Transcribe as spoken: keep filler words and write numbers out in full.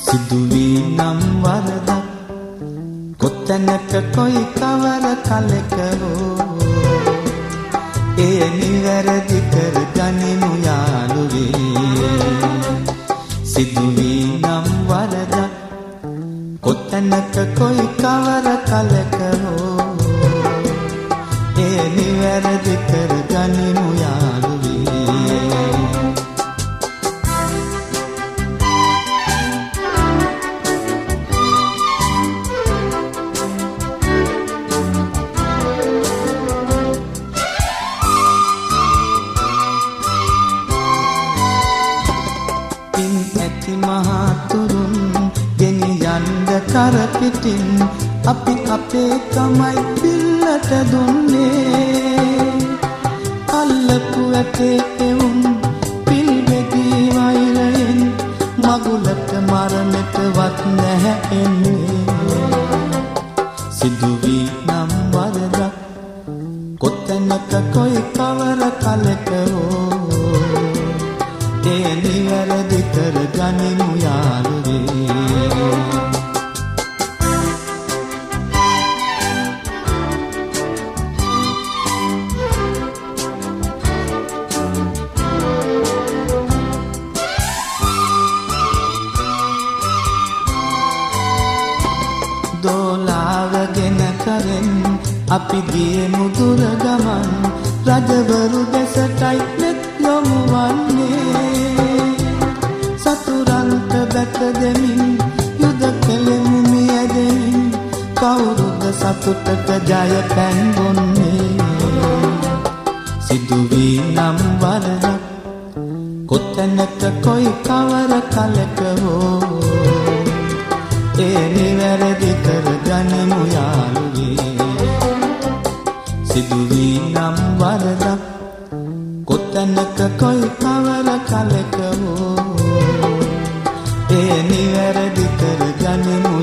සිදුවී නම් වරදක් කොතැනක කොයි කවර කලක හෝ එය නිවැරදි කර ගනිමු යාළුවේ. සිදුවී නම් වරදක් කොතැනක කොයි කවර කලක හෝ එය නිවැරදි කර ගනිමු යාළුවේ. මහතුරුන් ගෙනියන්ද කරපිටින් අපි අපේ තමයි පිල්ලට දුන්නේ. අල්ලපු ඇටේ එවුන් පිල් බෙදී වෛරයෙන් මගුලට මරණටවත් නැහැ එන්නේ. සිදුවී නම් වරදක් කොතැනක කොයි කවර කලක හෝ ඒ නිවැරදි කර ගනිමු යාළුවේ. දෝලාවගෙන කරෙන් අපි ගියෙමු දුර ගමන් රජවරු දෙසටයි මෙත් යොමු වන්නේ. සතුරන්ට දැක දෙමින් යුද කෙලෙමු මියදෙමින් කවුරුද සතුටට ජය පැන් බොන්නේ. සිදුවී නම් වරදක් කොතැනක කොයි කවර කලක හෝ ඒ නිවැරදි කර ගනිමු යාළුවේ. සිදුවී නම් වරදක් කොතැනක කොයි කවර කලක හෝ ඒ නිවැරදි කර ගනිමු